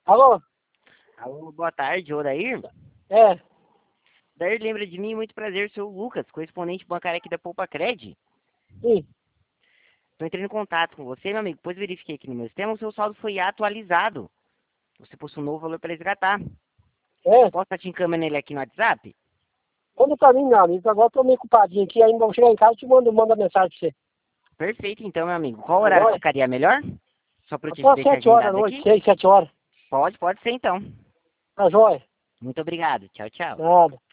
Alô? Alô, boa tarde, Odair. É, Odair, lembra de mim? Muito prazer, sou o Lucas, correspondente bancário aqui da Poupa Cred. sim. Estou entrando em contato com você, meu amigo, depois verifiquei aqui no meu sistema, o seu saldo foi atualizado. Você possui um novo valor para resgatar. É, Posso estar te encaminhando ele aqui no WhatsApp? manda pra mim, meu amigo. Agora eu tô meio culpadinho aqui, ainda vou chegar em casa e mando a mensagem pra você. Perfeito, então, meu amigo. Qual Tá horário que joia? ficaria melhor? Só para eu te Após deixar 7 horas da agendado noite, aqui? 6, 7 horas. Pode ser então. Tá joia? Muito obrigado. Tchau, tchau. Nada.